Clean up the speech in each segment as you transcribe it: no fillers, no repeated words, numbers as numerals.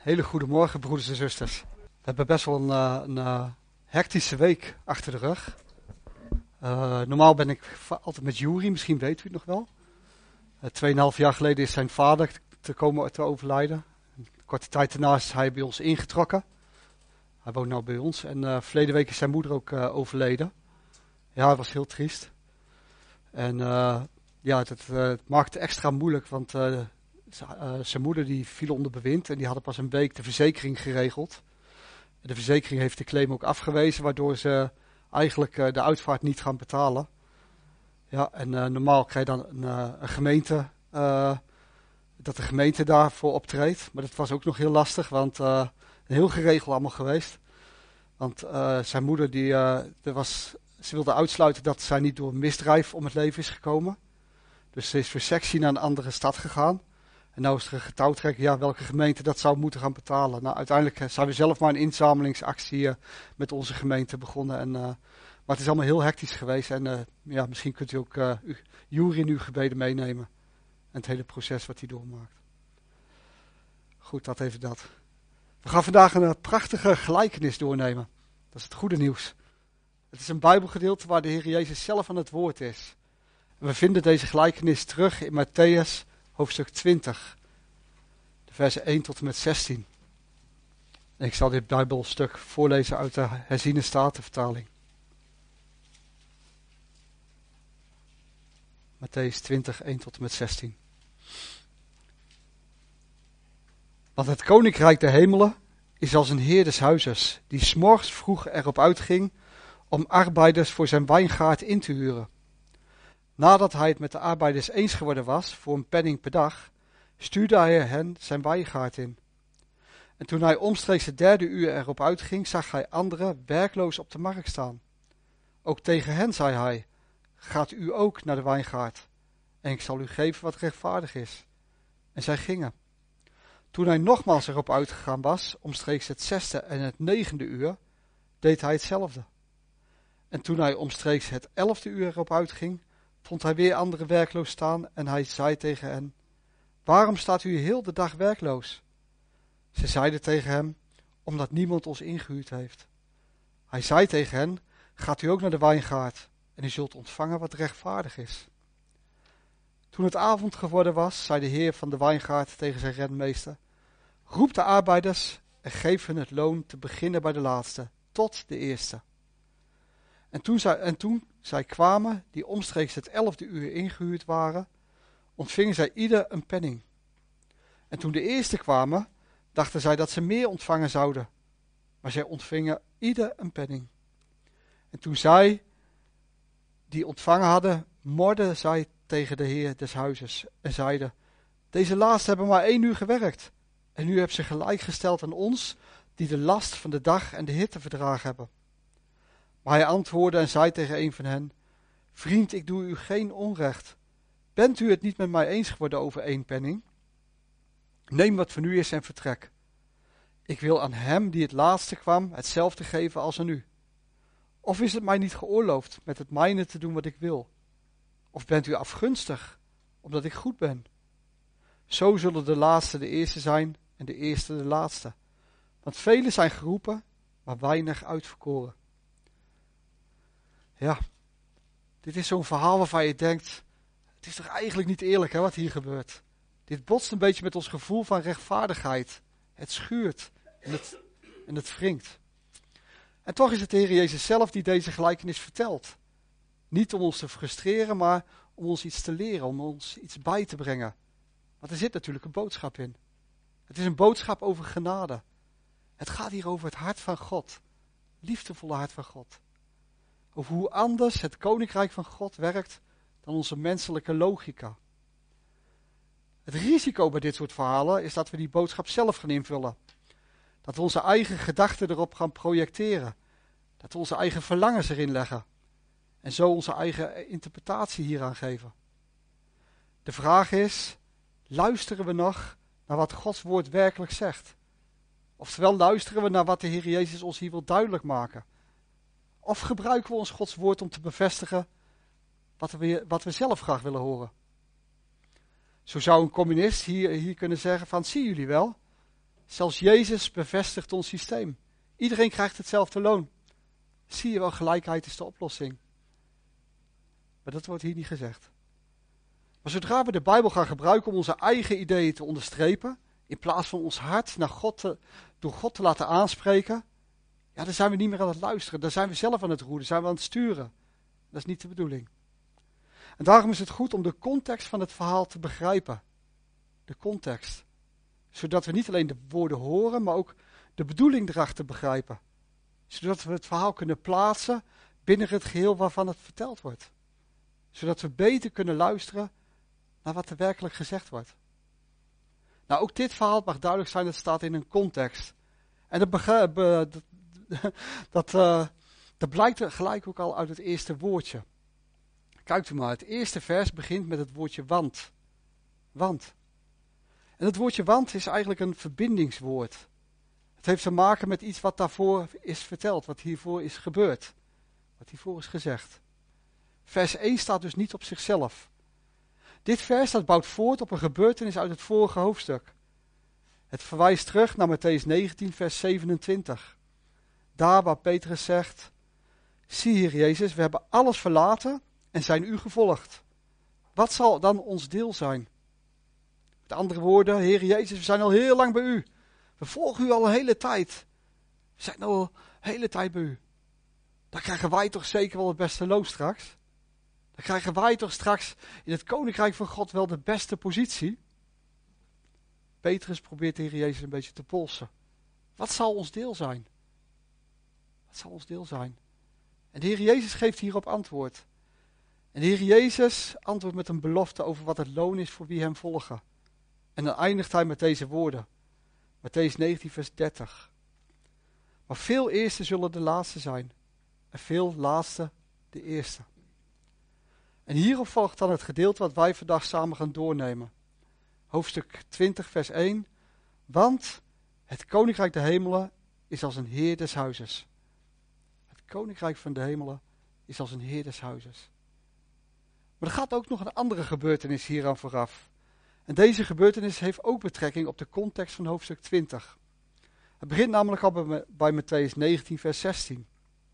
Hele goede morgen, broeders en zusters. We hebben best wel een hectische week achter de rug. Normaal ben ik altijd met Juri, misschien weet u het nog wel. 2,5 jaar geleden is zijn vader te overlijden. Een korte tijd daarna is hij bij ons ingetrokken. Hij woont nu bij ons. En verleden week is zijn moeder ook overleden. Ja, het was heel triest. En het maakte het extra moeilijk, want zijn moeder die viel onder bewind en die hadden pas een week de verzekering geregeld. En de verzekering heeft de claim ook afgewezen, waardoor ze eigenlijk de uitvaart niet gaan betalen. Ja, en normaal krijg je dan een gemeente, dat de gemeente daarvoor optreedt. Maar dat was ook nog heel lastig, want heel geregeld allemaal geweest. Want zijn moeder, ze wilde uitsluiten dat zij niet door een misdrijf om het leven is gekomen. Dus ze is voor sectie naar een andere stad gegaan. En nou is er een getouwtrekker, welke gemeente dat zou moeten gaan betalen. Nou, uiteindelijk zijn we zelf maar een inzamelingsactie met onze gemeente begonnen. Maar het is allemaal heel hectisch geweest. En misschien kunt u ook Juri in uw gebeden meenemen. En het hele proces wat hij doormaakt. Goed, dat even dat. We gaan vandaag een prachtige gelijkenis doornemen. Dat is het goede nieuws. Het is een Bijbelgedeelte waar de Heer Jezus zelf aan het woord is. En we vinden deze gelijkenis terug in Mattheüs hoofdstuk 20, de versen 1 tot en met 16. En ik zal dit Bijbelstuk voorlezen uit de herziene statenvertaling. Mattheüs 20, 1 tot en met 16. Want het koninkrijk der hemelen is als een heer des huizes, die 's morgens vroeg erop uitging om arbeiders voor zijn wijngaard in te huren. Nadat hij het met de arbeiders eens geworden was voor een penning per dag, stuurde hij hen zijn wijngaard in. En toen hij omstreeks het 3e uur erop uitging, zag hij anderen werkloos op de markt staan. Ook tegen hen zei hij: gaat u ook naar de wijngaard, en ik zal u geven wat rechtvaardig is. En zij gingen. Toen hij nogmaals erop uitgegaan was, omstreeks het 6e en het 9e uur, deed hij hetzelfde. En toen hij omstreeks het 11e uur erop uitging, vond hij weer anderen werkloos staan en hij zei tegen hen: waarom staat u heel de dag werkloos? Ze zeiden tegen hem: omdat niemand ons ingehuurd heeft. Hij zei tegen hen: gaat u ook naar de wijngaard en u zult ontvangen wat rechtvaardig is. Toen het avond geworden was, zei de heer van de wijngaard tegen zijn rentmeester: roep de arbeiders en geef hun het loon te beginnen bij de laatste, tot de eerste. En toen zij kwamen, die omstreeks het 11e uur ingehuurd waren, ontvingen zij ieder een penning. En toen de eerste kwamen, dachten zij dat ze meer ontvangen zouden, maar zij ontvingen ieder een penning. En toen zij die ontvangen hadden, morden zij tegen de heer des huizes en zeiden: deze laatste hebben maar 1 uur gewerkt, en u hebt ze gelijk gesteld aan ons, die de last van de dag en de hitte verdragen hebben. Maar hij antwoordde en zei tegen een van hen: vriend, ik doe u geen onrecht. Bent u het niet met mij eens geworden over 1 penning? Neem wat van u is en vertrek. Ik wil aan hem die het laatste kwam hetzelfde geven als aan u. Of is het mij niet geoorloofd met het mijne te doen wat ik wil? Of bent u afgunstig, omdat ik goed ben? Zo zullen de laatste de eerste zijn en de eerste de laatste. Want velen zijn geroepen, maar weinig uitverkoren. Ja, dit is zo'n verhaal waarvan je denkt: het is toch eigenlijk niet eerlijk wat hier gebeurt. Dit botst een beetje met ons gevoel van rechtvaardigheid. Het schuurt en het wringt. En toch is het de Heer Jezus zelf die deze gelijkenis vertelt. Niet om ons te frustreren, maar om ons iets te leren, om ons iets bij te brengen. Want er zit natuurlijk een boodschap in. Het is een boodschap over genade. Het gaat hier over het hart van God. Liefdevolle hart van God. Over hoe anders het koninkrijk van God werkt dan onze menselijke logica. Het risico bij dit soort verhalen is dat we die boodschap zelf gaan invullen. Dat we onze eigen gedachten erop gaan projecteren. Dat we onze eigen verlangens erin leggen. En zo onze eigen interpretatie hieraan geven. De vraag is: luisteren we nog naar wat Gods woord werkelijk zegt? Oftewel, luisteren we naar wat de Heer Jezus ons hier wil duidelijk maken? Of gebruiken we ons Gods woord om te bevestigen wat we zelf graag willen horen? Zo zou een communist hier kunnen zeggen van: zie jullie wel, Zelfs Jezus bevestigt ons systeem. Iedereen krijgt hetzelfde loon. Zie je wel, gelijkheid is de oplossing. Maar dat wordt hier niet gezegd. Maar zodra we de Bijbel gaan gebruiken om onze eigen ideeën te onderstrepen, in plaats van ons hart naar door God te laten aanspreken, ja, dan zijn we niet meer aan het luisteren. Dan zijn we zelf aan het roeren, dan zijn we aan het sturen. Dat is niet de bedoeling. En daarom is het goed om de context van het verhaal te begrijpen. De context. Zodat we niet alleen de woorden horen, maar ook de bedoeling erachter begrijpen. Zodat we het verhaal kunnen plaatsen binnen het geheel waarvan het verteld wordt. Zodat we beter kunnen luisteren naar wat er werkelijk gezegd wordt. Nou, ook dit verhaal mag duidelijk zijn, dat staat in een context. En dat blijkt gelijk ook al uit het eerste woordje. Kijkt u maar, het eerste vers begint met het woordje want. Want. En het woordje want is eigenlijk een verbindingswoord. Het heeft te maken met iets wat daarvoor is verteld, wat hiervoor is gebeurd. Wat hiervoor is gezegd. Vers 1 staat dus niet op zichzelf. Dit vers dat bouwt voort op een gebeurtenis uit het vorige hoofdstuk. Het verwijst terug naar Mattheüs 19, vers 27. Daar waar Petrus zegt, zie hier Jezus, we hebben alles verlaten en zijn u gevolgd. Wat zal dan ons deel zijn? Met andere woorden, Heer Jezus, we zijn al heel lang bij u. We volgen u al een hele tijd. We zijn al een hele tijd bij u. Dan krijgen wij toch zeker wel het beste loon straks? Dan krijgen wij toch straks in het koninkrijk van God wel de beste positie? Petrus probeert de Heer Jezus een beetje te polsen. Wat zal ons deel zijn? Wat zal ons deel zijn? En de Heer Jezus geeft hierop antwoord. En de Heer Jezus antwoordt met een belofte over wat het loon is voor wie hem volgen. En dan eindigt hij met deze woorden. Mattheüs 19, vers 30. Maar veel eerste zullen de laatste zijn. En veel laatste de eerste. En hierop volgt dan het gedeelte wat wij vandaag samen gaan doornemen. Hoofdstuk 20, vers 1. Want het koninkrijk der hemelen is als een heer des huizes. Het koninkrijk van de hemelen is als een heer des huizes. Maar er gaat ook nog een andere gebeurtenis hieraan vooraf. En deze gebeurtenis heeft ook betrekking op de context van hoofdstuk 20. Het begint namelijk al bij Mattheüs 19, vers 16.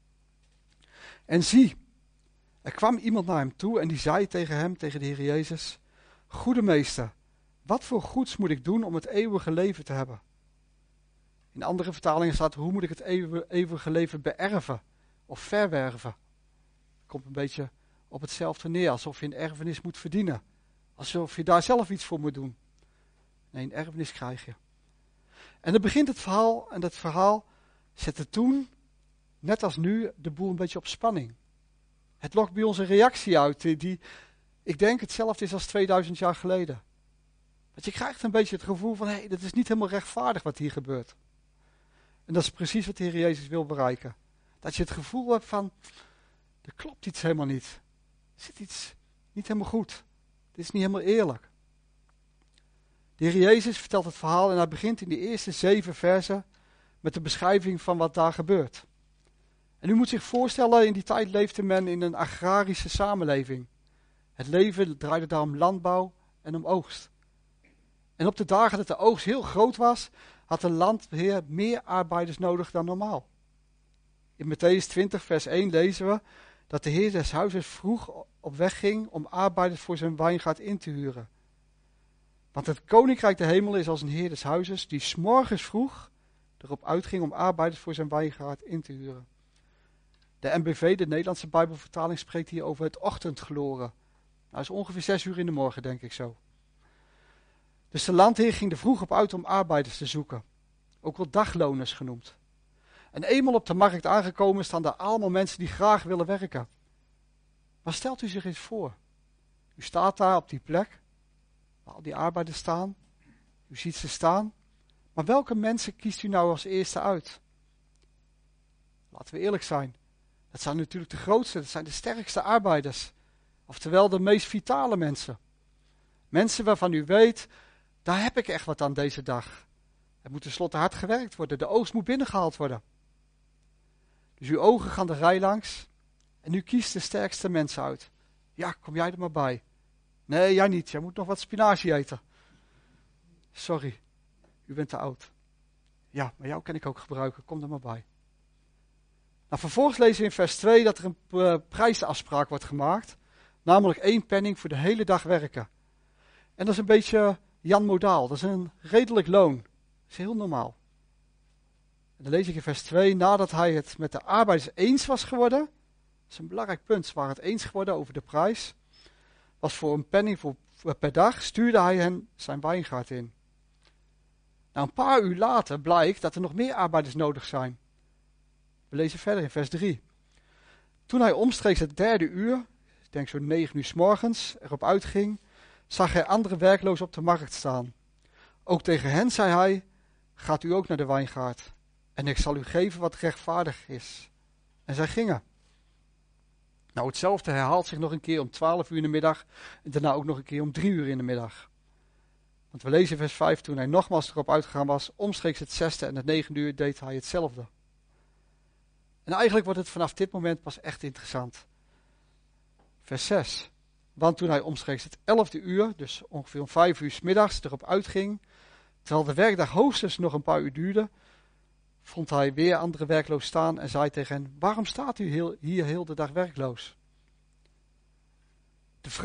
En zie, er kwam iemand naar hem toe en die zei tegen de Heer Jezus, Goede meester, wat voor goeds moet ik doen om het eeuwige leven te hebben? In andere vertalingen staat, hoe moet ik het eeuwige leven beërven of verwerven? Komt een beetje op hetzelfde neer, alsof je een erfenis moet verdienen. Alsof je daar zelf iets voor moet doen. Nee, een erfenis krijg je. En dan begint het verhaal, en dat verhaal zette toen, net als nu, de boel een beetje op spanning. Het lokt bij ons een reactie uit, die ik denk hetzelfde is als 2000 jaar geleden. Want je krijgt een beetje het gevoel van, hé, dat is niet helemaal rechtvaardig wat hier gebeurt. En dat is precies wat de Heer Jezus wil bereiken. Dat je het gevoel hebt van, er klopt iets helemaal niet. Er zit iets niet helemaal goed. Dit is niet helemaal eerlijk. De Heer Jezus vertelt het verhaal en hij begint in de eerste 7 versen met de beschrijving van wat daar gebeurt. En u moet zich voorstellen, in die tijd leefde men in een agrarische samenleving. Het leven draaide daar om landbouw en om oogst. En op de dagen dat de oogst heel groot was, had de landheer meer arbeiders nodig dan normaal. In Mattheüs 20 vers 1 lezen we dat de heer des huizes vroeg op weg ging om arbeiders voor zijn wijngaard in te huren. Want het koninkrijk der hemel is als een heer des huizes die 's morgens vroeg erop uitging om arbeiders voor zijn wijngaard in te huren. De NBV, de Nederlandse Bijbelvertaling, spreekt hier over het ochtendgloren. Nou, is ongeveer 6 uur in de morgen, denk ik zo. Dus de landheer ging er vroeg op uit om arbeiders te zoeken. Ook wel dagloners genoemd. En eenmaal op de markt aangekomen staan daar allemaal mensen die graag willen werken. Maar stelt u zich eens voor. U staat daar op die plek, waar al die arbeiders staan. U ziet ze staan. Maar welke mensen kiest u nou als eerste uit? Laten we eerlijk zijn. Dat zijn natuurlijk de grootste, dat zijn de sterkste arbeiders. Oftewel de meest vitale mensen. Mensen waarvan u weet, daar heb ik echt wat aan deze dag. Er moet tenslotte hard gewerkt worden, de oogst moet binnengehaald worden. Dus uw ogen gaan de rij langs en u kiest de sterkste mensen uit. Ja, kom jij er maar bij. Nee, jij niet, jij moet nog wat spinazie eten. Sorry, u bent te oud. Ja, maar jou kan ik ook gebruiken, kom er maar bij. Nou, vervolgens lezen we in vers 2 dat er een prijsafspraak wordt gemaakt. Namelijk 1 penning voor de hele dag werken. En dat is een beetje Jan Modaal, dat is een redelijk loon. Dat is heel normaal. En dan lees ik in vers 2, nadat hij het met de arbeiders eens was geworden, dat is een belangrijk punt, ze waren het eens geworden over de prijs, was voor een penning per dag, stuurde hij hen zijn wijngaard in. Nou, een paar uur later blijkt dat er nog meer arbeiders nodig zijn. We lezen verder in vers 3. Toen hij omstreeks het 3e uur, ik denk zo'n 9 uur 's morgens, erop uitging, zag hij andere werklozen op de markt staan. Ook tegen hen zei hij, gaat u ook naar de wijngaard, en ik zal u geven wat rechtvaardig is. En zij gingen. Nou, hetzelfde herhaalt zich nog een keer om 12 uur in de middag, en daarna ook nog een keer om 3 uur in de middag. Want we lezen in vers 5, toen hij nogmaals erop uitgegaan was, omstreeks het 6e en het 9e uur deed hij hetzelfde. En eigenlijk wordt het vanaf dit moment pas echt interessant. Vers 6. Want toen hij omstreeks het 11e uur, dus ongeveer om 5 uur 's middags, erop uitging, terwijl de werkdag hoogstens nog een paar uur duurde, vond hij weer andere werkloos staan en zei tegen hen, waarom staat u hier heel de dag werkloos? De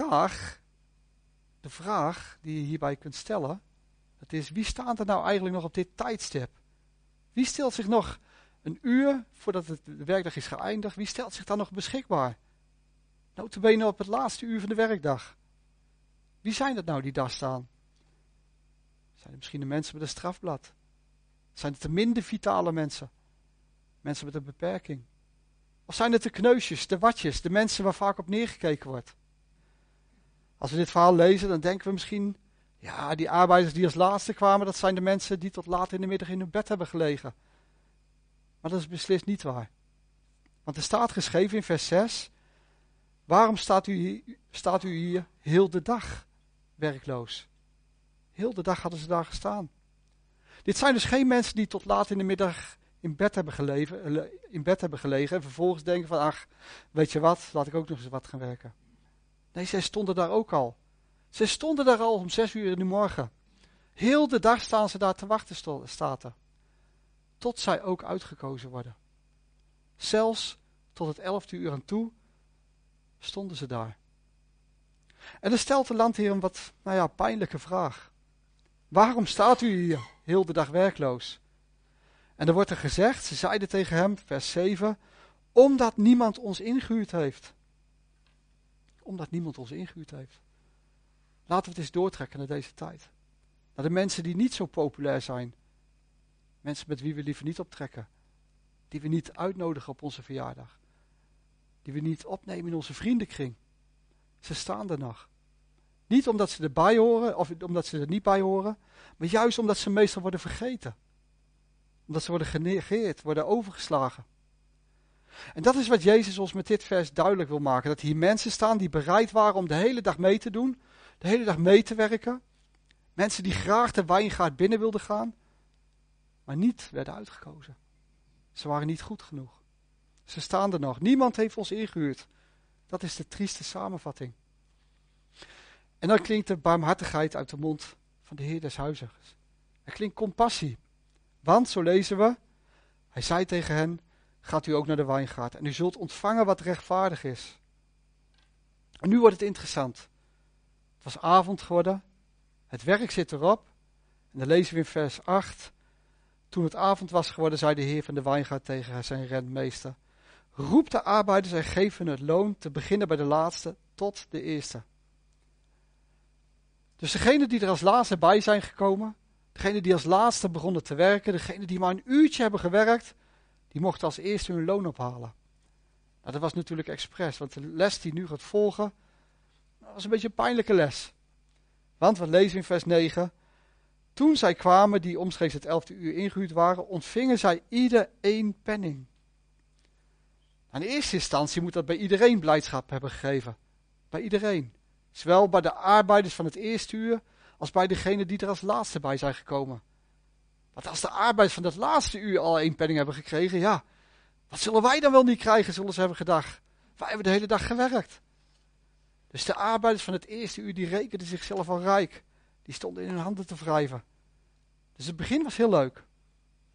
vraag die je hierbij kunt stellen, dat is, wie staat er nou eigenlijk nog op dit tijdstip? Wie stelt zich nog een uur voordat de werkdag is geëindigd, wie stelt zich dan nog beschikbaar? Nota bene op het laatste uur van de werkdag. Wie zijn dat nou die daar staan? Zijn het misschien de mensen met een strafblad? Zijn het de minder vitale mensen? Mensen met een beperking? Of zijn het de kneusjes, de watjes, de mensen waar vaak op neergekeken wordt? Als we dit verhaal lezen, dan denken we misschien, ja, die arbeiders die als laatste kwamen, dat zijn de mensen die tot laat in de middag in hun bed hebben gelegen. Maar dat is beslist niet waar. Want er staat geschreven in vers 6, waarom staat u hier heel de dag werkloos? Heel de dag hadden ze daar gestaan. Dit zijn dus geen mensen die tot laat in de middag in bed hebben gelegen en vervolgens denken van, ach, weet je wat, laat ik ook nog eens wat gaan werken. Nee, zij stonden daar ook al. Zij stonden daar al om 6 uur in de morgen. Heel de dag staan ze daar te wachten, staat er. Tot zij ook uitgekozen worden. Zelfs tot het 11e uur aan toe stonden ze daar. En dan stelt de landheer een wat, pijnlijke vraag. Waarom staat u hier heel de dag werkloos? En dan wordt er gezegd, ze zeiden tegen hem, vers 7, omdat niemand ons ingehuurd heeft. Omdat niemand ons ingehuurd heeft. Laten we het eens doortrekken naar deze tijd. Naar de mensen die niet zo populair zijn. Mensen met wie we liever niet optrekken. Die we niet uitnodigen op onze verjaardag. Die we niet opnemen in onze vriendenkring. Ze staan er nog. Niet omdat ze erbij horen of omdat ze er niet bij horen. Maar juist omdat ze meestal worden vergeten. Omdat ze worden genegeerd, worden overgeslagen. En dat is wat Jezus ons met dit vers duidelijk wil maken. Dat hier mensen staan die bereid waren om de hele dag mee te doen. De hele dag mee te werken. Mensen die graag de wijngaard binnen wilden gaan. Maar niet werden uitgekozen. Ze waren niet goed genoeg. Ze staan er nog. Niemand heeft ons ingehuurd. Dat is de trieste samenvatting. En dan klinkt de barmhartigheid uit de mond van de Heer des huizes. Er klinkt compassie. Want, zo lezen we, hij zei tegen hen, gaat u ook naar de wijngaard en u zult ontvangen wat rechtvaardig is. En nu wordt het interessant. Het was avond geworden, het werk zit erop. En dan lezen we in vers 8. Toen het avond was geworden, zei de heer van de wijngaard tegen zijn rentmeester, roep de arbeiders en geef hun het loon, te beginnen bij de laatste tot de eerste. Dus degenen die er als laatste bij zijn gekomen, degenen die als laatste begonnen te werken, degenen die maar een uurtje hebben gewerkt, die mochten als eerste hun loon ophalen. Nou, dat was natuurlijk expres, want de les die nu gaat volgen, was een beetje een pijnlijke les. Want we lezen in vers 9, toen zij kwamen die omstreeks het 11e uur ingehuurd waren, ontvingen zij ieder 1 penning. In eerste instantie moet dat bij iedereen blijdschap hebben gegeven. Bij iedereen. Zowel bij de arbeiders van het eerste uur, als bij degenen die er als laatste bij zijn gekomen. Want als de arbeiders van dat laatste uur al 1 penning hebben gekregen, ja, wat zullen wij dan wel niet krijgen, zullen ze hebben gedacht. Wij hebben de hele dag gewerkt. Dus de arbeiders van het eerste uur, die rekenden zichzelf al rijk. Die stonden in hun handen te wrijven. Dus het begin was heel leuk.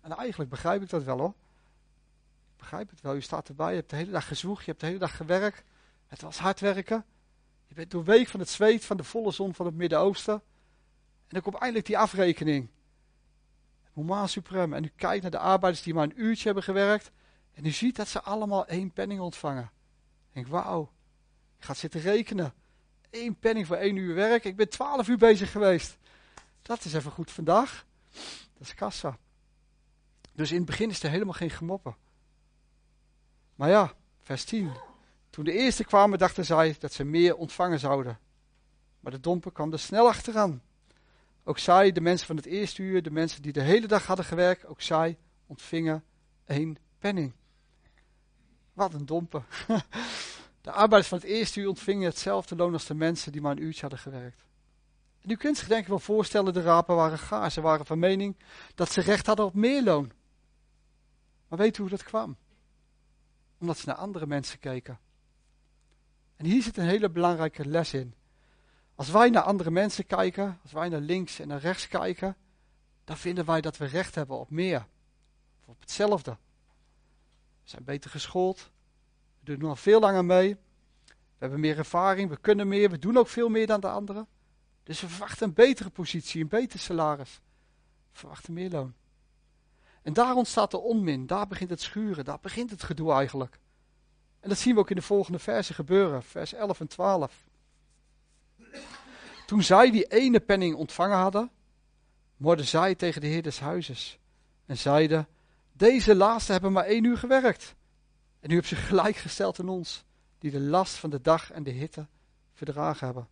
En eigenlijk begrijp ik dat wel hoor. Ik begrijp het wel. Je staat erbij, je hebt de hele dag gezwoegd, je hebt de hele dag gewerkt. Het was hard werken. Je bent doorweekt van het zweet van de volle zon van het Midden-Oosten. En dan komt eindelijk die afrekening. Het moment suprem. En u kijkt naar de arbeiders die maar een uurtje hebben gewerkt. En u ziet dat ze allemaal 1 penning ontvangen. Ik denk, wauw. Je gaat zitten rekenen. 1 penning voor 1 uur werk. Ik ben 12 uur bezig geweest. Dat is even goed vandaag. Dat is kassa. Dus in het begin is er helemaal geen gemoppen. Maar ja, vers 10. Toen de eerste kwamen, dachten zij dat ze meer ontvangen zouden. Maar de domper kwam er snel achteraan. Ook zij, de mensen van het eerste uur, de mensen die de hele dag hadden gewerkt, ook zij ontvingen 1 penning. Wat een domper. De arbeiders van het eerste uur ontvingen hetzelfde loon als de mensen die maar een uurtje hadden gewerkt. En u kunt zich denk ik wel voorstellen, de rapen waren gaar. Ze waren van mening dat ze recht hadden op meer loon. Maar weet u hoe dat kwam? Omdat ze naar andere mensen keken. En hier zit een hele belangrijke les in. Als wij naar andere mensen kijken, als wij naar links en naar rechts kijken, dan vinden wij dat we recht hebben op meer. Of op hetzelfde. We zijn beter geschoold. We doen er al veel langer mee. We hebben meer ervaring, we kunnen meer, we doen ook veel meer dan de anderen. Dus we verwachten een betere positie, een beter salaris. We verwachten meer loon. En daar ontstaat de onmin, daar begint het schuren, daar begint het gedoe eigenlijk. En dat zien we ook in de volgende versen gebeuren, vers 11 en 12. Toen zij die 1 penning ontvangen hadden, morden zij tegen de heer des huizes. En zeiden, deze laatste hebben maar 1 uur gewerkt. En u hebt zich gelijk gesteld aan ons, die de last van de dag en de hitte verdragen hebben.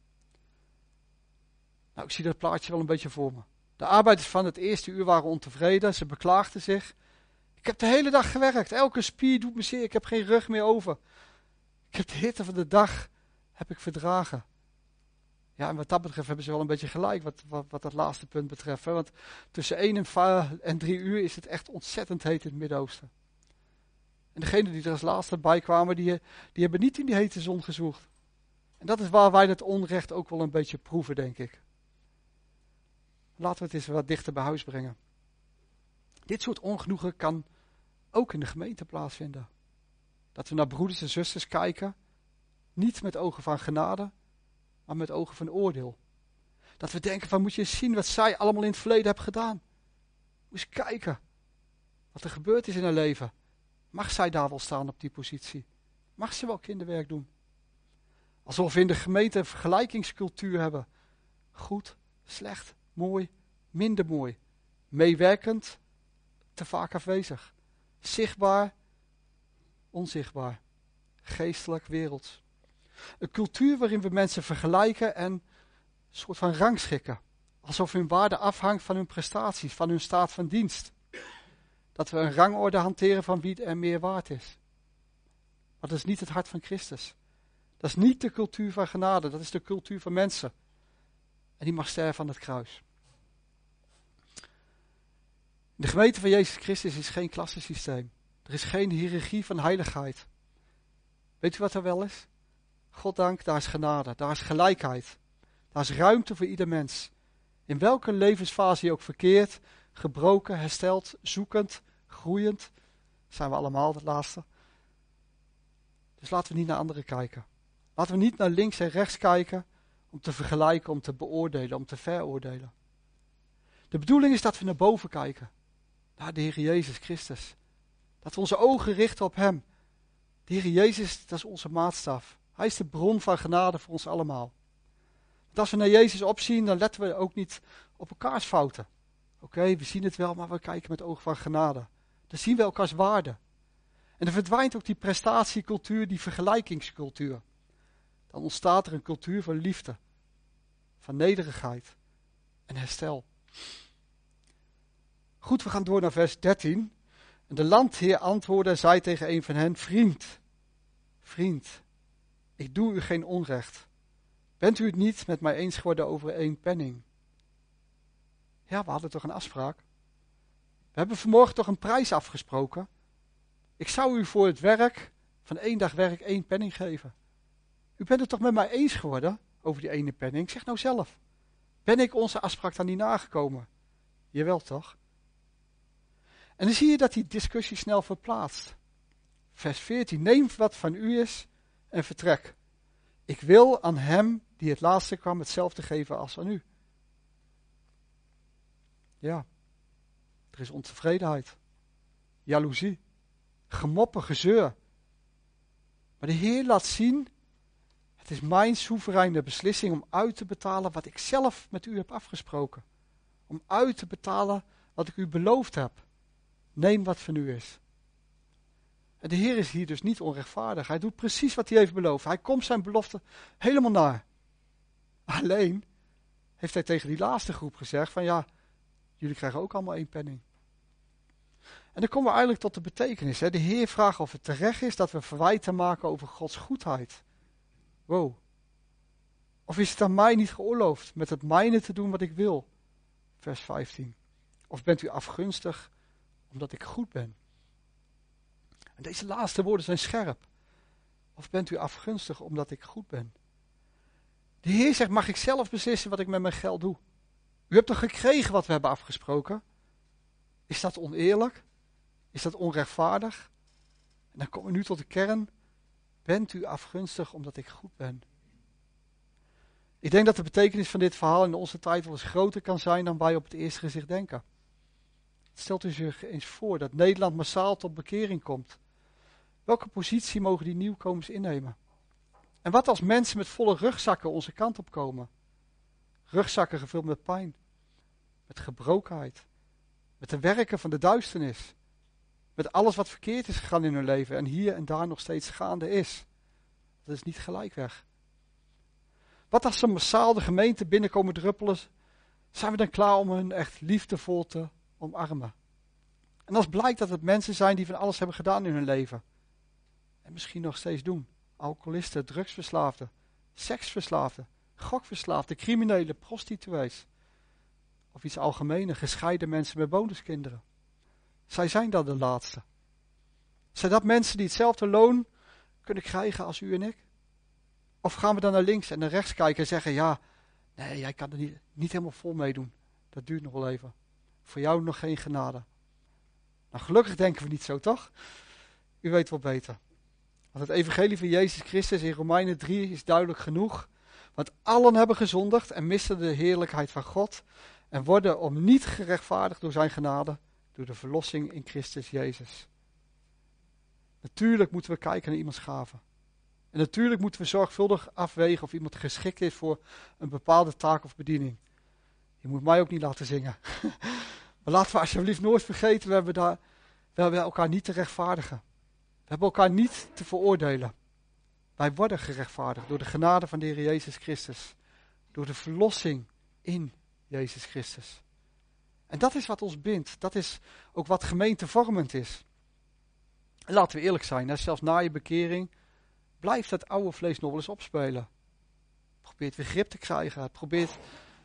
Nou, ik zie dat plaatje wel een beetje voor me. De arbeiders van het eerste uur waren ontevreden, ze beklaagden zich. Ik heb de hele dag gewerkt, elke spier doet me zeer, ik heb geen rug meer over. Ik heb de hitte van de dag heb ik verdragen. Ja, en wat dat betreft hebben ze wel een beetje gelijk, wat dat laatste punt betreft. Hè? Want tussen 1 en 3 uur is het echt ontzettend heet in het Midden-Oosten. En degenen die er als laatste bij kwamen, die hebben niet in die hete zon gezocht. En dat is waar wij dat onrecht ook wel een beetje proeven, denk ik. Laten we het eens wat dichter bij huis brengen. Dit soort ongenoegen kan ook in de gemeente plaatsvinden. Dat we naar broeders en zusters kijken, niet met ogen van genade, maar met ogen van oordeel. Dat we denken van, moet je eens zien wat zij allemaal in het verleden hebben gedaan. Moet eens kijken wat er gebeurd is in haar leven. Mag zij daar wel staan op die positie? Mag ze wel kinderwerk doen? Alsof we in de gemeente een vergelijkingscultuur hebben. Goed, slecht, mooi, minder mooi. Meewerkend, te vaak afwezig. Zichtbaar, onzichtbaar. Geestelijk, werelds. Een cultuur waarin we mensen vergelijken en een soort van rangschikken. Alsof hun waarde afhangt van hun prestaties, van hun staat van dienst. Dat we een rangorde hanteren van wie er meer waard is. Maar dat is niet het hart van Christus. Dat is niet de cultuur van genade, dat is de cultuur van mensen. En die mag sterven aan het kruis. De gemeente van Jezus Christus is geen klassensysteem. Er is geen hiërarchie van heiligheid. Weet u wat er wel is? Goddank, daar is genade, daar is gelijkheid. Daar is ruimte voor ieder mens. In welke levensfase je ook verkeert, gebroken, hersteld, zoekend, groeiend, zijn we allemaal het laatste. Dus laten we niet naar anderen kijken. Laten we niet naar links en rechts kijken om te vergelijken, om te beoordelen, om te veroordelen. De bedoeling is dat we naar boven kijken, naar de Heer Jezus Christus. Dat we onze ogen richten op Hem. De Heer Jezus, dat is onze maatstaf. Hij is de bron van genade voor ons allemaal. Want als we naar Jezus opzien, dan letten we ook niet op elkaars fouten. Oké, we zien het wel, maar we kijken met ogen van genade. Dan zien we elkaars waarde. En dan verdwijnt ook die prestatiecultuur, die vergelijkingscultuur. Dan ontstaat er een cultuur van liefde, van nederigheid en herstel. Goed, we gaan door naar vers 13. En de landheer antwoordde en zei tegen een van hen, vriend, ik doe u geen onrecht. Bent u het niet met mij eens geworden over 1 penning? Ja, we hadden toch een afspraak? We hebben vanmorgen toch een prijs afgesproken? Ik zou u voor het werk, van 1 dag werk, 1 penning geven. U bent het toch met mij eens geworden over die 1 penning? Zeg nou zelf. Ben ik onze afspraak dan niet nagekomen? Jawel toch? En dan zie je dat die discussie snel verplaatst. Vers 14, neem wat van u is en vertrek. Ik wil aan hem die het laatste kwam hetzelfde geven als aan u. Ja, er is ontevredenheid, jaloezie, gemoppen, gezeur. Maar de Heer laat zien, het is mijn soevereine beslissing om uit te betalen wat ik zelf met u heb afgesproken. Om uit te betalen wat ik u beloofd heb. Neem wat van u is. En de Heer is hier dus niet onrechtvaardig. Hij doet precies wat hij heeft beloofd. Hij komt zijn belofte helemaal na. Alleen heeft hij tegen die laatste groep gezegd van ja, jullie krijgen ook allemaal 1 penning. En dan komen we eigenlijk tot de betekenis. Hè. De Heer vraagt of het terecht is dat we verwijten maken over Gods goedheid. Wow. Of is het aan mij niet geoorloofd met het mijne te doen wat ik wil? Vers 15. Of bent u afgunstig omdat ik goed ben? En deze laatste woorden zijn scherp. Of bent u afgunstig omdat ik goed ben? De Heer zegt, mag ik zelf beslissen wat ik met mijn geld doe? U hebt toch gekregen wat we hebben afgesproken? Is dat oneerlijk? Is dat onrechtvaardig? En dan komen we nu tot de kern. Bent u afgunstig omdat ik goed ben? Ik denk dat de betekenis van dit verhaal in onze tijd wel eens groter kan zijn dan wij op het eerste gezicht denken. Stelt u zich eens voor dat Nederland massaal tot bekering komt. Welke positie mogen die nieuwkomers innemen? En wat als mensen met volle rugzakken onze kant op komen? Rugzakken gevuld met pijn, met gebrokenheid, met de werken van de duisternis, met alles wat verkeerd is gegaan in hun leven en hier en daar nog steeds gaande is. Dat is niet gelijk weg. Wat als ze massaal de gemeente binnenkomen druppelen, zijn we dan klaar om hen echt liefdevol te omarmen? En als blijkt dat het mensen zijn die van alles hebben gedaan in hun leven. En misschien nog steeds doen. Alcoholisten, drugsverslaafden, seksverslaafden, gokverslaafden, criminelen, prostituees. Of iets algemener, gescheiden mensen met bonuskinderen. Zij zijn dan de laatste. Zijn dat mensen die hetzelfde loon kunnen krijgen als u en ik? Of gaan we dan naar links en naar rechts kijken en zeggen, ja, nee, jij kan er niet helemaal vol meedoen. Dat duurt nog wel even. Voor jou nog geen genade. Nou, gelukkig denken we niet zo, toch? U weet wel beter. Want het evangelie van Jezus Christus in Romeinen 3 is duidelijk genoeg. Want allen hebben gezondigd en missen de heerlijkheid van God. En worden om niet gerechtvaardigd door zijn genade, door de verlossing in Christus Jezus. Natuurlijk moeten we kijken naar iemands gaven. En natuurlijk moeten we zorgvuldig afwegen of iemand geschikt is voor een bepaalde taak of bediening. Je moet mij ook niet laten zingen. Maar laten we alsjeblieft nooit vergeten, we hebben elkaar niet te rechtvaardigen. We hebben elkaar niet te veroordelen. Wij worden gerechtvaardigd door de genade van de Heer Jezus Christus. Door de verlossing in Jezus Christus. En dat is wat ons bindt. Dat is ook wat gemeentevormend is. En laten we eerlijk zijn, hè, zelfs na je bekering blijft dat oude vlees nog wel eens opspelen. Het probeert weer grip te krijgen. Het probeert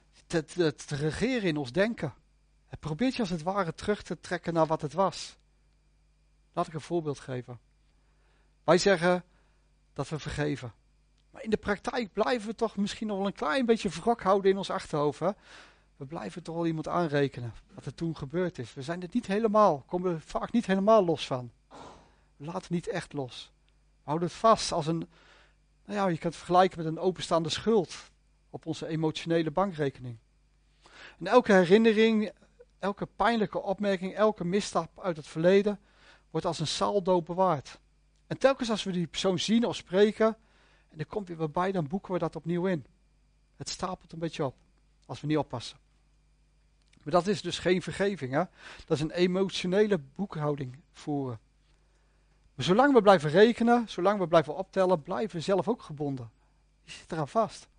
te regeren in ons denken. Het probeert je als het ware terug te trekken naar wat het was. Laat ik een voorbeeld geven. Wij zeggen dat we vergeven. Maar in de praktijk blijven we toch misschien nog wel een klein beetje wrok houden in ons achterhoofd. Hè? We blijven toch wel iemand aanrekenen wat er toen gebeurd is. We zijn er niet helemaal, komen er vaak niet helemaal los van. We laten niet echt los. We houden het vast als een, je kan het vergelijken met een openstaande schuld op onze emotionele bankrekening. En elke herinnering, elke pijnlijke opmerking, elke misstap uit het verleden wordt als een saldo bewaard. En telkens als we die persoon zien of spreken, en er komt weer wat bij, dan boeken we dat opnieuw in. Het stapelt een beetje op, als we niet oppassen. Maar dat is dus geen vergeving, hè? Dat is een emotionele boekhouding voeren. Maar zolang we blijven rekenen, zolang we blijven optellen, blijven we zelf ook gebonden. Je zit eraan vast.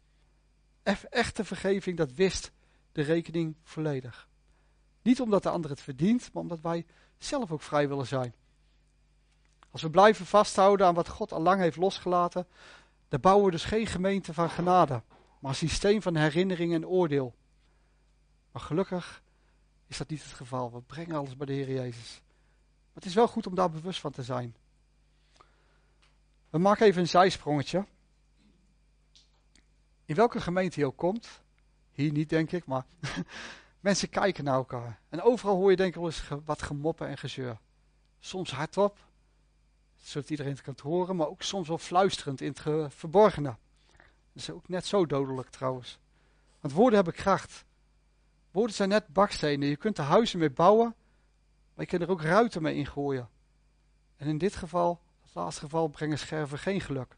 Echte vergeving, dat wist de rekening volledig. Niet omdat de ander het verdient, maar omdat wij zelf ook vrij willen zijn. Als we blijven vasthouden aan wat God al lang heeft losgelaten, dan bouwen we dus geen gemeente van genade, maar een systeem van herinnering en oordeel. Maar gelukkig is dat niet het geval. We brengen alles bij de Heer Jezus. Maar het is wel goed om daar bewust van te zijn. We maken even een zijsprongetje. In welke gemeente je ook komt, hier niet denk ik, maar Mensen kijken naar elkaar. En overal hoor je denk ik wel eens wat gemoppen en gezeur. Soms hardop, zodat iedereen het kan horen, maar ook soms wel fluisterend in het verborgene. Dat is ook net zo dodelijk trouwens. Want woorden hebben kracht. Woorden zijn net bakstenen. Je kunt er huizen mee bouwen, maar je kunt er ook ruiten mee ingooien. En in dit geval, het laatste geval, brengen scherven geen geluk.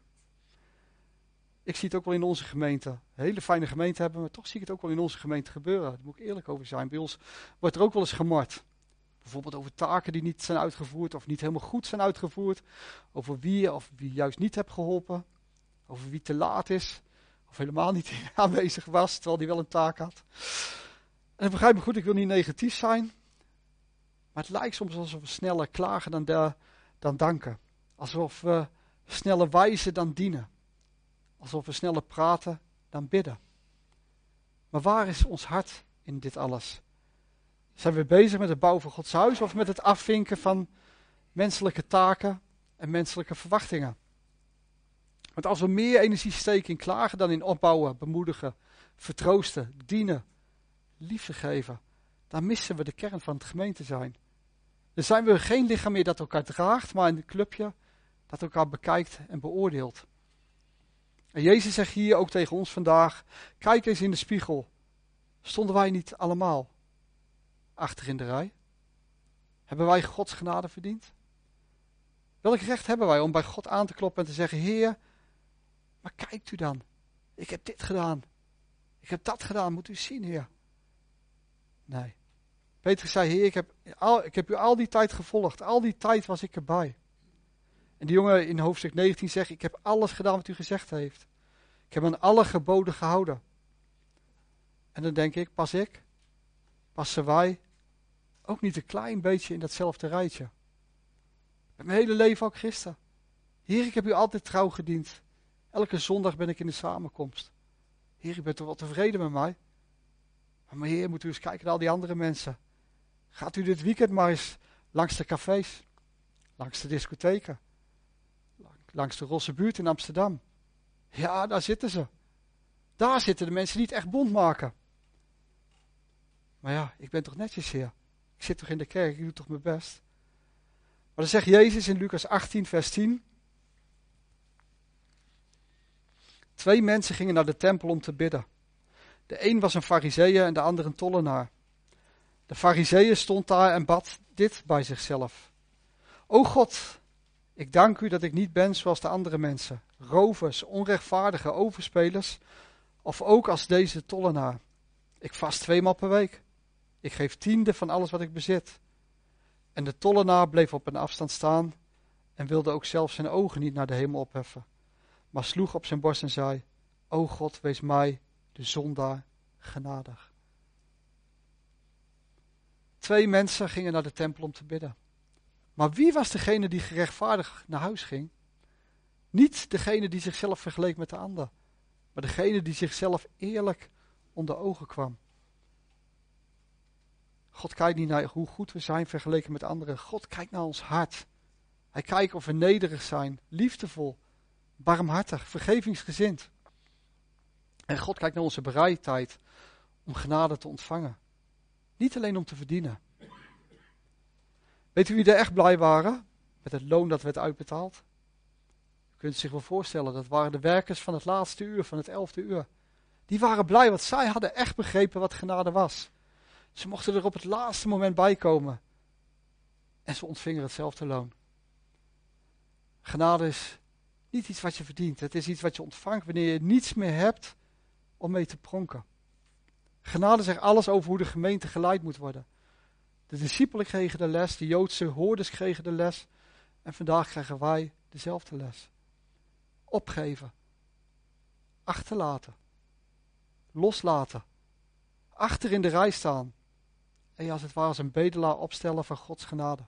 Ik zie het ook wel in onze gemeente. Een hele fijne gemeente hebben, maar toch zie ik het ook wel in onze gemeente gebeuren. Daar moet ik eerlijk over zijn. Bij ons wordt er ook wel eens gemord. Bijvoorbeeld over taken die niet zijn uitgevoerd of niet helemaal goed zijn uitgevoerd. Over wie of wie juist niet hebt geholpen. Over wie te laat is. Of helemaal niet aanwezig was, terwijl die wel een taak had. En begrijp me goed, ik wil niet negatief zijn. Maar het lijkt soms alsof we sneller klagen dan danken. Alsof we sneller wijzen dan dienen. Alsof we sneller praten dan bidden. Maar waar is ons hart in dit alles? Zijn we bezig met het bouwen van Gods huis of met het afvinken van menselijke taken en menselijke verwachtingen? Want als we meer energie steken in klagen dan in opbouwen, bemoedigen, vertroosten, dienen, liefde geven, dan missen we de kern van het gemeente zijn. Dan zijn we geen lichaam meer dat elkaar draagt, maar een clubje dat elkaar bekijkt en beoordeelt. En Jezus zegt hier ook tegen ons vandaag, kijk eens in de spiegel. Stonden wij niet allemaal achter in de rij? Hebben wij Gods genade verdiend? Welk recht hebben wij om bij God aan te kloppen en te zeggen, Heer, maar kijkt u dan. Ik heb dit gedaan. Ik heb dat gedaan, moet u zien, Heer. Nee. Petrus zei, Heer, ik heb u al die tijd gevolgd. Al die tijd was ik erbij. En die jongen in hoofdstuk 19 zegt, ik heb alles gedaan wat u gezegd heeft. Ik heb aan alle geboden gehouden. En dan denk ik, passen wij ook niet een klein beetje in datzelfde rijtje? Met mijn hele leven ook christen. Heer, ik heb u altijd trouw gediend. Elke zondag ben ik in de samenkomst. Heer, u bent toch wel tevreden met mij? Maar Heer, moet u eens kijken naar al die andere mensen. Gaat u dit weekend maar eens langs de cafés, langs de discotheken, langs de Rosse buurt in Amsterdam. Ja, daar zitten ze. Daar zitten de mensen die het echt bond maken. Maar ja, ik ben toch netjes, Heer. Ik zit toch in de kerk, ik doe toch mijn best. Maar dan zegt Jezus in Lucas 18, vers 10. 2 mensen gingen naar de tempel om te bidden. De een was een Farizeeër en de ander een tollenaar. De Farizeeër stond daar en bad dit bij zichzelf. O God, ik dank u dat ik niet ben zoals de andere mensen. Rovers, onrechtvaardige overspelers. Of ook als deze tollenaar. Ik vast 2 maal per week. Ik geef 10e van alles wat ik bezit. En de tollenaar bleef op een afstand staan en wilde ook zelfs zijn ogen niet naar de hemel opheffen. Maar sloeg op zijn borst en zei, O God, wees mij, de zondaar, genadig. 2 mensen gingen naar de tempel om te bidden. Maar wie was degene die gerechtvaardigd naar huis ging? Niet degene die zichzelf vergeleek met de ander, maar degene die zichzelf eerlijk onder ogen kwam. God kijkt niet naar hoe goed we zijn vergeleken met anderen. God kijkt naar ons hart. Hij kijkt of we nederig zijn, liefdevol, barmhartig, vergevingsgezind. En God kijkt naar onze bereidheid om genade te ontvangen. Niet alleen om te verdienen. Weet u wie er echt blij waren met het loon dat werd uitbetaald? U kunt zich wel voorstellen, dat waren de werkers van het laatste uur, van het 11e uur. Die waren blij, want zij hadden echt begrepen wat genade was. Ze mochten er op het laatste moment bij komen. En ze ontvingen hetzelfde loon. Genade is niet iets wat je verdient. Het is iets wat je ontvangt wanneer je niets meer hebt om mee te pronken. Genade zegt alles over hoe de gemeente geleid moet worden. De discipelen kregen de les, de Joodse hoorders kregen de les. En vandaag krijgen wij dezelfde les. Opgeven. Achterlaten. Loslaten. Achter in de rij staan. En je als het ware als een bedelaar opstellen van Gods genade.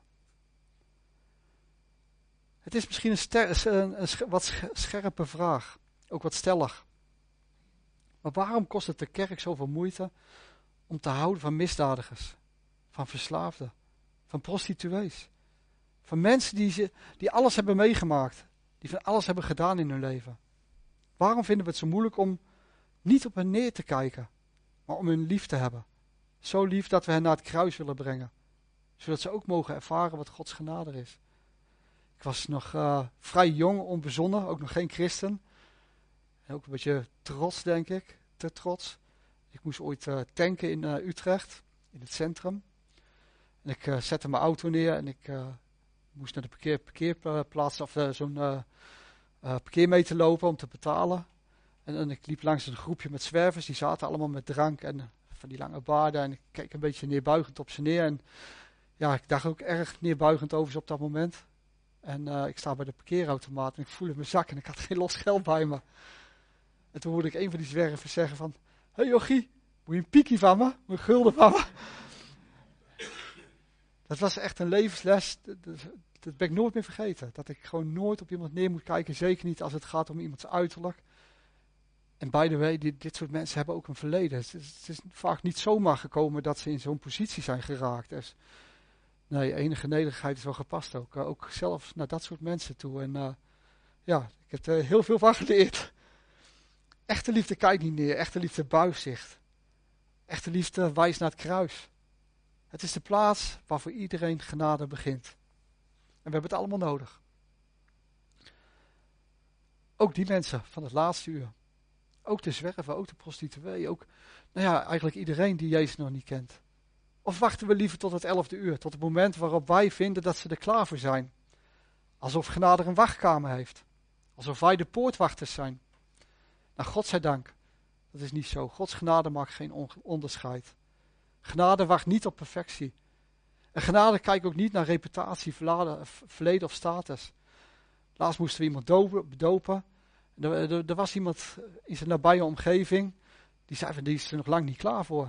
Het is misschien een wat scherpe vraag. Ook wat stellig. Maar waarom kost het de kerk zoveel moeite om te houden van misdadigers? Van verslaafden? Van prostituees? Van mensen die alles hebben meegemaakt. Die van alles hebben gedaan in hun leven. Waarom vinden we het zo moeilijk om niet op hen neer te kijken, maar om hun lief te hebben? Zo lief dat we hen naar het kruis willen brengen. Zodat ze ook mogen ervaren wat Gods genade is. Ik was nog vrij jong, onbezonnen, ook nog geen christen. En ook een beetje trots, denk ik. Te trots. Ik moest ooit tanken in Utrecht, in het centrum. En ik zette mijn auto neer en ik moest naar de parkeerplaats of zo'n parkeermeter lopen om te betalen. En ik liep langs een groepje met zwervers, die zaten allemaal met drank en van die lange baarden. En ik keek een beetje neerbuigend op ze neer. En ja, ik dacht ook erg neerbuigend over ze op dat moment. En ik sta bij de parkeerautomaat en ik voel in mijn zak en ik had geen los geld bij me. En toen hoorde ik een van die zwervers zeggen van, hey jochie, moet je een piekie van me? Een gulden van me? Dat was echt een levensles, dat ben ik nooit meer vergeten. Dat ik gewoon nooit op iemand neer moet kijken, zeker niet als het gaat om iemands uiterlijk. En by the way, dit soort mensen hebben ook een verleden. Het is vaak niet zomaar gekomen dat ze in zo'n positie zijn geraakt. Dus, nee, enige nederigheid is wel gepast ook. Ook zelf naar dat soort mensen toe. En ja, ik heb er heel veel van geleerd. Echte liefde kijkt niet neer, echte liefde buigt zich. Echte liefde wijst naar het kruis. Het is de plaats waar voor iedereen genade begint. En we hebben het allemaal nodig. Ook die mensen van het laatste uur. Ook de zwerver, ook de prostituee, ook, nou ja, eigenlijk iedereen die Jezus nog niet kent. Of wachten we liever tot het 11e uur, tot het moment waarop wij vinden dat ze er klaar voor zijn. Alsof genade een wachtkamer heeft. Alsof wij de poortwachters zijn. Nou, godzijdank, dat is niet zo. Gods genade maakt geen onderscheid. Genade wacht niet op perfectie. En genade kijkt ook niet naar reputatie, verleden of status. Laatst moesten we iemand dopen. Er was iemand in zijn nabije omgeving, die zei van, die is er nog lang niet klaar voor.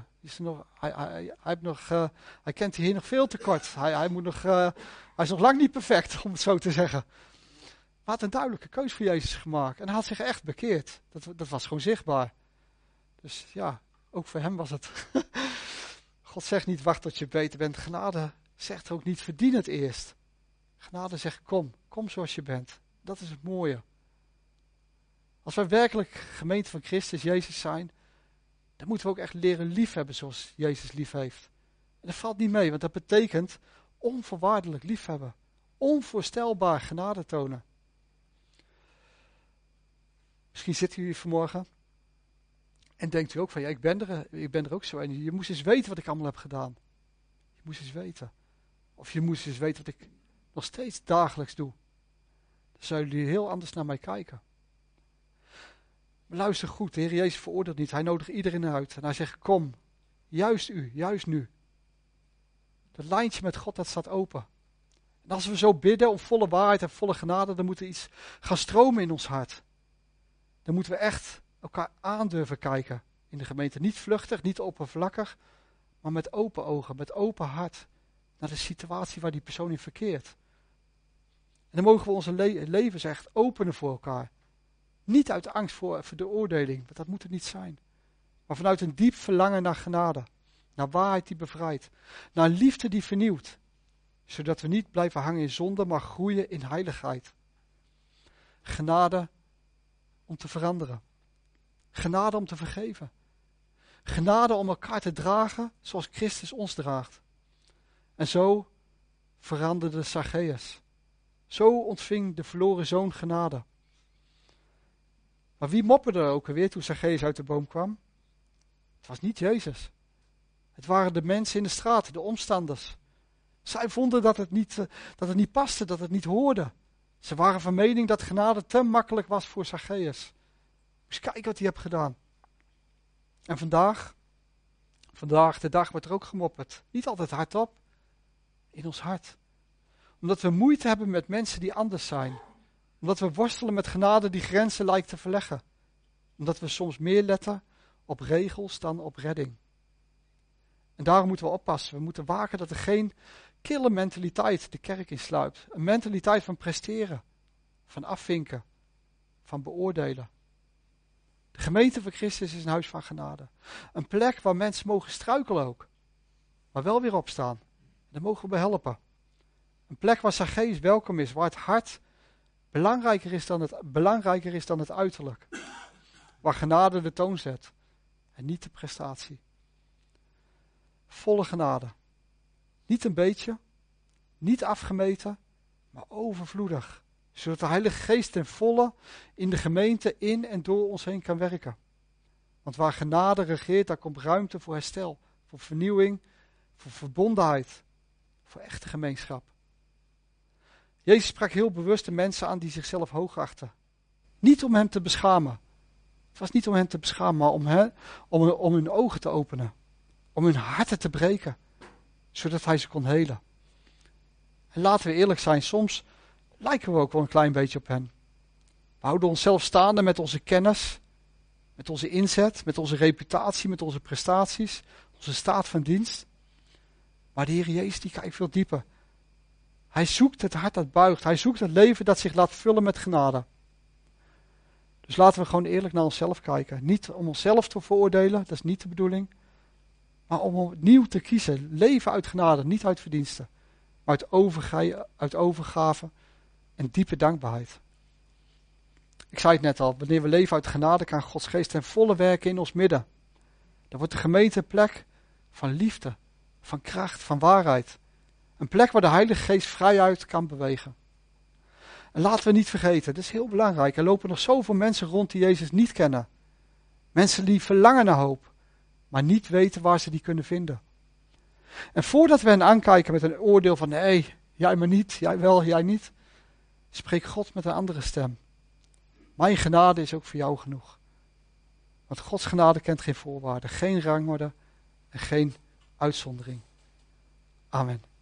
Hij kent hier nog veel te kort. Hij is nog lang niet perfect, om het zo te zeggen. Hij had een duidelijke keus voor Jezus gemaakt. En hij had zich echt bekeerd. Dat was gewoon zichtbaar. Dus ja, ook voor hem was het. God zegt niet, wacht tot je beter bent. Genade zegt ook niet, verdien het eerst. Genade zegt, kom zoals je bent. Dat is het mooie. Als wij werkelijk gemeente van Christus Jezus zijn, dan moeten we ook echt leren liefhebben zoals Jezus lief heeft. En dat valt niet mee, want dat betekent onvoorwaardelijk liefhebben. Onvoorstelbaar genade tonen. Misschien zit u hier vanmorgen en denkt u ook van, ja, ik ben er ook zo en je moest eens weten wat ik allemaal heb gedaan. Je moest eens weten. Of je moest eens weten wat ik nog steeds dagelijks doe. Dan zouden jullie heel anders naar mij kijken. Maar luister goed, de Heer Jezus veroordeelt niet. Hij nodigt iedereen uit. En hij zegt, kom, juist u, juist nu. Dat lijntje met God, dat staat open. En als we zo bidden om volle waarheid en volle genade, dan moet er iets gaan stromen in ons hart. Dan moeten we echt elkaar aan durven kijken in de gemeente. Niet vluchtig, niet oppervlakkig, maar met open ogen, met open hart. Naar de situatie waar die persoon in verkeert. En dan mogen we onze levens echt openen voor elkaar. Niet uit angst voor de oordeling, want dat moet het niet zijn. Maar vanuit een diep verlangen naar genade. Naar waarheid die bevrijdt. Naar liefde die vernieuwt. Zodat we niet blijven hangen in zonde, maar groeien in heiligheid. Genade om te veranderen. Genade om te vergeven. Genade om elkaar te dragen zoals Christus ons draagt. En zo veranderde Zacchaeus. Zo ontving de verloren zoon genade. Maar wie mopperde er ook alweer toen Zacchaeus uit de boom kwam? Het was niet Jezus. Het waren de mensen in de straat, de omstanders. Zij vonden dat het niet paste, dat het niet hoorde. Ze waren van mening dat genade te makkelijk was voor Zacchaeus. Dus kijk wat hij heeft gedaan. En vandaag de dag wordt er ook gemopperd. Niet altijd hardop, in ons hart. Omdat we moeite hebben met mensen die anders zijn. Omdat we worstelen met genade die grenzen lijkt te verleggen. Omdat we soms meer letten op regels dan op redding. En daarom moeten we oppassen. We moeten waken dat er geen kille mentaliteit de kerk insluipt. Een mentaliteit van presteren, van afvinken, van beoordelen. De gemeente van Christus is een huis van genade. Een plek waar mensen mogen struikelen ook. Maar wel weer opstaan. Daar mogen we bij helpen. Een plek waar Zacchaeus welkom is. Waar het hart belangrijker is dan het uiterlijk. Waar genade de toon zet. En niet de prestatie. volle genade. Niet een beetje, niet afgemeten, maar overvloedig. Zodat de Heilige Geest ten volle in de gemeente in en door ons heen kan werken. Want waar genade regeert, daar komt ruimte voor herstel, voor vernieuwing, voor verbondenheid, voor echte gemeenschap. Jezus sprak heel bewust de mensen aan die zichzelf hoog achten. Niet om hem te beschamen. Het was niet om hen te beschamen, maar om hun ogen te openen. Om hun harten te breken, zodat hij ze kon helen. En laten we eerlijk zijn, soms lijken we ook wel een klein beetje op hen. We houden onszelf staande met onze kennis, met onze inzet, met onze reputatie, met onze prestaties, onze staat van dienst. Maar de Heer Jezus die kijkt veel dieper. Hij zoekt het hart dat buigt. Hij zoekt het leven dat zich laat vullen met genade. Dus laten we gewoon eerlijk naar onszelf kijken. Niet om onszelf te veroordelen, dat is niet de bedoeling. Maar om opnieuw te kiezen. Leven uit genade, niet uit verdiensten. Maar uit overgave en diepe dankbaarheid. Ik zei het net al, wanneer we leven uit genade kan Gods geest ten volle werken in ons midden. Dan wordt de gemeente een plek van liefde, van kracht, van waarheid. Een plek waar de Heilige Geest vrijuit kan bewegen. En laten we niet vergeten, dat is heel belangrijk. Er lopen nog zoveel mensen rond die Jezus niet kennen. Mensen die verlangen naar hoop, maar niet weten waar ze die kunnen vinden. En voordat we hen aankijken met een oordeel van nee, jij maar niet, jij wel, jij niet. Spreek God met een andere stem. Mijn genade is ook voor jou genoeg. Want Gods genade kent geen voorwaarden, geen rangorde en geen uitzondering. Amen.